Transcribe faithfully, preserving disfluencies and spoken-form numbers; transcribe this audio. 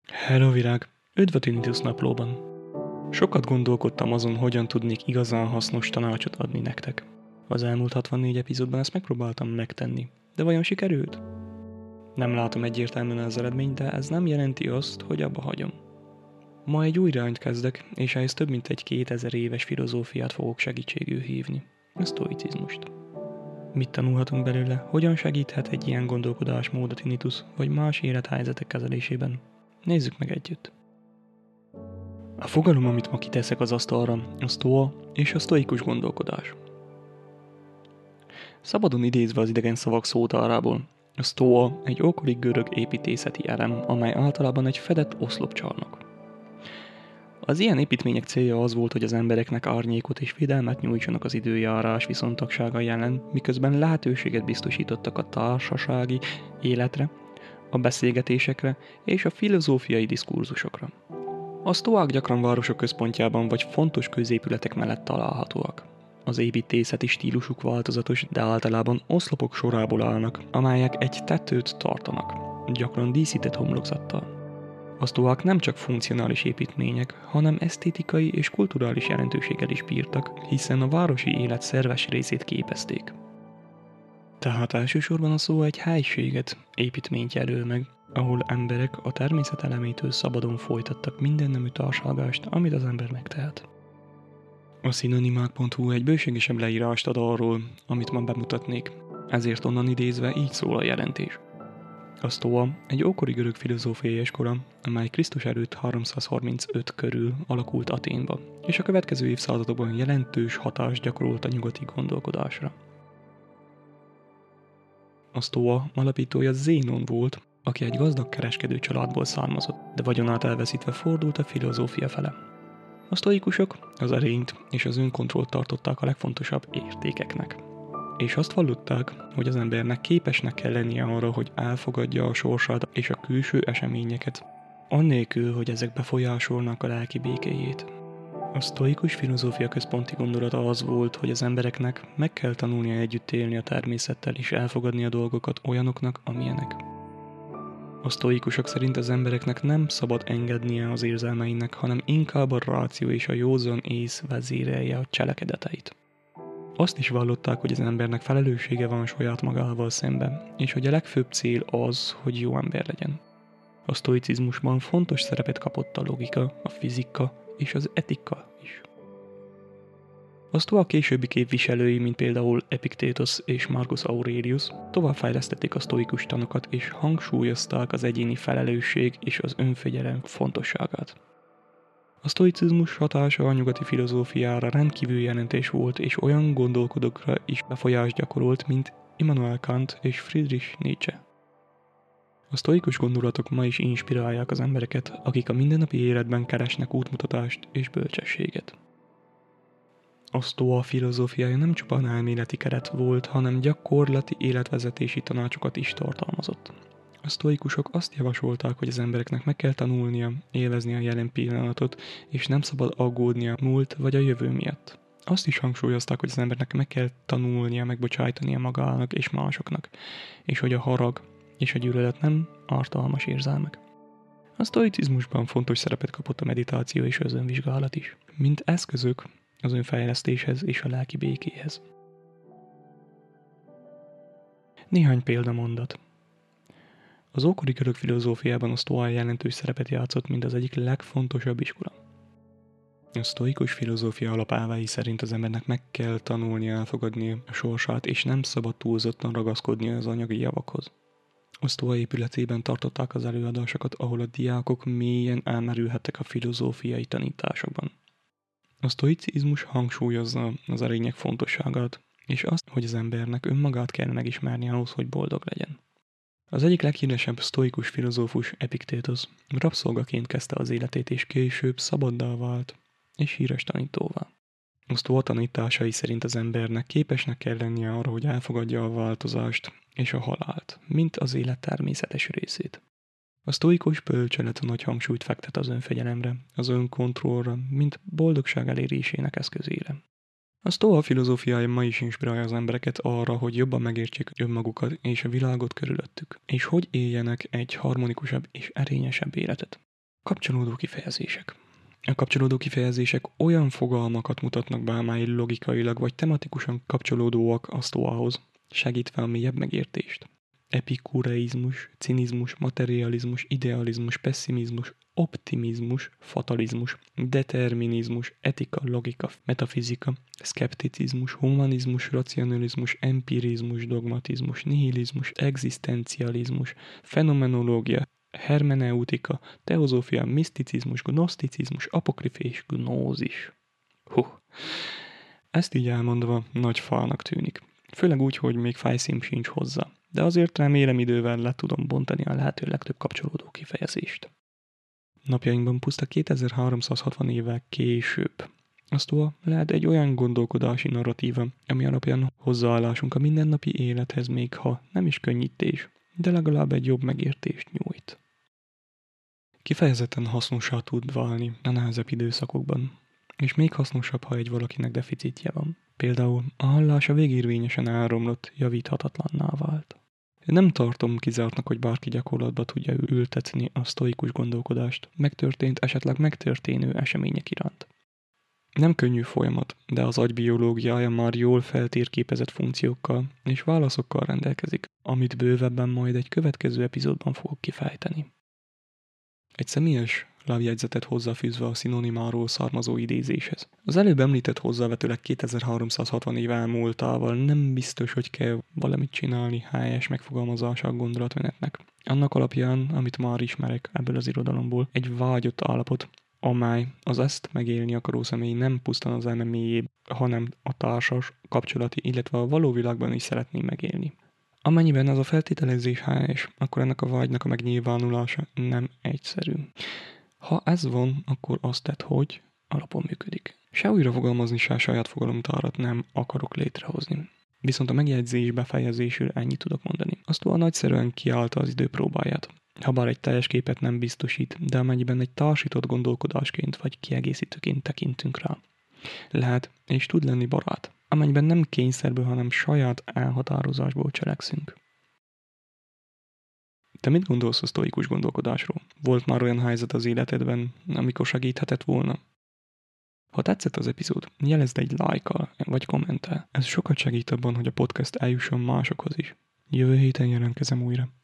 Hello virág! Üdv a Tinnitus naplóban! Sokat gondolkodtam azon, hogyan tudnék igazán hasznos tanácsot adni nektek. Az elmúlt hatvannégy epizódban ezt megpróbáltam megtenni, de vajon sikerült? Nem látom egyértelműen az eredményt, de ez nem jelenti azt, hogy abba hagyom. Ma egy új irányt kezdek, és ehhez több mint egy kétezer éves filozófiát fogok segítségül hívni. A sztoicizmust. Mit tanulhatunk belőle, hogyan segíthet egy ilyen gondolkodásmód a tinnitus vagy más élethelyzetek kezelésében? Nézzük meg együtt. A fogalom, amit ma kiteszek az asztalra, a sztoa és a sztoikus gondolkodás. Szabadon idézve az idegen szavak szótárából, a sztoa egy ókori görög építészeti elem, amely általában egy fedett oszlopcsarnok. Az ilyen építmények célja az volt, hogy az embereknek árnyékot és védelmet nyújtsanak az időjárás viszontagsága jelen, miközben lehetőséget biztosítottak a társasági életre, a beszélgetésekre és a filozófiai diskurzusokra. A sztoák gyakran városok központjában vagy fontos középületek mellett találhatóak. Az építészeti stílusuk változatos, de általában oszlopok sorából állnak, amelyek egy tetőt tartanak, gyakran díszített homlokzattal. A sztoák nem csak funkcionális építmények, hanem esztétikai és kulturális jelentőséggel is bírtak, hiszen a városi élet szerves részét képezték. Tehát elsősorban a szó egy helységet, építményt jelöl meg, ahol emberek a természet elemétől szabadon folytattak minden nemű társalgást, amit az ember megtehet. A szinonimák pont hu egy bőségesebb leírást ad arról, amit ma bemutatnék, ezért onnan idézve így szól a jelentés. A sztoa egy ókori görög filozófiai iskola, amely Krisztus előtt háromszázharmincöt körül alakult Athénba, és a következő évszázadokban jelentős hatást gyakorolt a nyugati gondolkodásra. A sztoa alapítója Zénon volt, aki egy gazdag kereskedő családból származott, de vagyonát elveszítve fordult a filozófia fele. A sztoikusok az erényt és az önkontrollt tartották a legfontosabb értékeknek. És azt vallották, hogy az embernek képesnek kell lennie arra, hogy elfogadja a sorsát és a külső eseményeket, annélkül, hogy ezek befolyásolnak a lelki békéjét. A sztoikus filozófia központi gondolata az volt, hogy az embereknek meg kell tanulnia együtt élni a természettel és elfogadni a dolgokat olyanoknak, amilyenek. A sztoikusok szerint az embereknek nem szabad engednie az érzelmeinek, hanem inkább a ráció és a józan ész vezérelje a cselekedeteit. Azt is vallották, hogy az embernek felelőssége van saját magával szemben, és hogy a legfőbb cél az, hogy jó ember legyen. A sztoicizmusban fontos szerepet kapott a logika, a fizika és az etika is. A sztoa későbbi képviselői, mint például Epiktétosz és Marcus Aurelius, továbbfejlesztették a sztoikus tanokat és hangsúlyozták az egyéni felelősség és az önfegyelem fontosságát. A sztoicizmus hatása a nyugati filozófiára rendkívül jelentős volt, és olyan gondolkodókra is befolyást gyakorolt, mint Immanuel Kant és Friedrich Nietzsche. A sztoikus gondolatok ma is inspirálják az embereket, akik a mindennapi életben keresnek útmutatást és bölcsességet. A sztoa filozófiája nem csupán elméleti keret volt, hanem gyakorlati életvezetési tanácsokat is tartalmazott. A sztoikusok azt javasolták, hogy az embereknek meg kell tanulnia, élvezni a jelen pillanatot, és nem szabad aggódnia a múlt vagy a jövő miatt. Azt is hangsúlyozták, hogy az embernek meg kell tanulnia, megbocsájtania magának és másoknak, és hogy a harag és a gyűlölet nem ártalmas érzelmek. A sztoicizmusban fontos szerepet kapott a meditáció és az önvizsgálat is, mint eszközök az önfejlesztéshez és a lelki békéhez. Néhány példamondat. Az ókori görög filozófiában a sztoa jelentős szerepet játszott, mint az egyik legfontosabb iskola. A sztoikus filozófia alapelvei szerint az embernek meg kell tanulnia elfogadni a sorsát, és nem szabad túlzottan ragaszkodni az anyagi javakhoz. A sztoa épületében tartották az előadásokat, ahol a diákok mélyen elmerülhettek a filozófiai tanításokban. A sztoicizmus hangsúlyozza az erények fontosságát, és azt, hogy az embernek önmagát kell megismerni ahhoz, hogy boldog legyen. Az egyik leghíresebb sztoikus filozófus Epiktétosz rabszolgaként kezdte az életét, és később szabaddá vált, és híres tanítóvá. A sztoa tanításai szerint az embernek képesnek kell lennie arra, hogy elfogadja a változást és a halált, mint az élet természetes részét. A sztoikus bölcselet nagy hangsúlyt fektet az önfegyelemre, az önkontrollra, mint boldogság elérésének eszközére. A sztoa filozófiája ma is inspirálja az embereket arra, hogy jobban megértsék önmagukat és a világot körülöttük, és hogy éljenek egy harmonikusabb és erényesebb életet. Kapcsolódó kifejezések. A kapcsolódó kifejezések olyan fogalmakat mutatnak be, amely logikailag vagy tematikusan kapcsolódóak a sztóához, segítve a mélyebb megértést. Epikureizmus, cinizmus, materializmus, idealizmus, pessimizmus, optimizmus, fatalizmus, determinizmus, etika, logika, metafizika, szkepticizmus, humanizmus, racionalizmus, empirizmus, dogmatizmus, nihilizmus, egzisztencializmus, fenomenológia, hermeneutika, teozófia, miszticizmus, gnoszticizmus, apokrife és gnózis. Hú, ezt így elmondva nagy falnak tűnik. Főleg úgy, hogy még fájszím sincs hozzá. De azért remélem idővel le tudom bontani a lehető legtöbb kapcsolódó kifejezést. Napjainkban puszta kétezer-háromszázhatvan évvel később. A sztóa lehet egy olyan gondolkodási narratíva, ami alapján hozzáállásunk a mindennapi élethez, még ha nem is könnyítés, de legalább egy jobb megértést nyújt. Kifejezetten hasznossá tud válni a nehezebb időszakokban, és még hasznosabb, ha egy valakinek deficitje van. Például a hallása végérvényesen elromlott, javíthatatlanná vált. Nem tartom kizártnak, hogy bárki gyakorlatba tudja ültetni a sztoikus gondolkodást, megtörtént, esetleg megtörténő események iránt. Nem könnyű folyamat, de az agy biológiája már jól feltérképezett funkciókkal és válaszokkal rendelkezik, amit bővebben majd egy következő epizódban fogok kifejteni. Egy személyes lábjegyzetet hozzáfűzve a szinonimáról származó idézéshez. Az előbb említett hozzávetőleg kétezer-háromszázhatvan év elmúltával nem biztos, hogy kell valamit csinálni helyes megfogalmazása a gondolatmenetnek. Annak alapján, amit már ismerek ebből az irodalomból, egy vágyott állapot, amely az ezt megélni akaró személy nem pusztán az elme mélyébb, hanem a társas, kapcsolati, illetve a való világban is szeretné megélni. Amennyiben az a feltételezés helyes, akkor ennek a vágynak a megnyilvánulása nem egyszerű. Ha ez van, akkor azt tett, hogy alapon működik. Se újra fogalmazni, se saját fogalomtárat nem akarok létrehozni. Viszont a megjegyzés befejezésül ennyit tudok mondani. Azt olyan nagyszerűen kiállta az idő próbáját. Habár egy teljes képet nem biztosít, de amennyiben egy társított gondolkodásként vagy kiegészítőként tekintünk rá. Lehet és tud lenni barát, amennyiben nem kényszerből, hanem saját elhatározásból cselekszünk. Te mit gondolsz a sztoikus gondolkodásról? Volt már olyan helyzet az életedben, amikor segíthetett volna? Ha tetszett az epizód, jelezd egy lájkkal vagy kommenttel. Ez sokat segít abban, hogy a podcast eljusson másokhoz is. Jövő héten jelentkezem újra.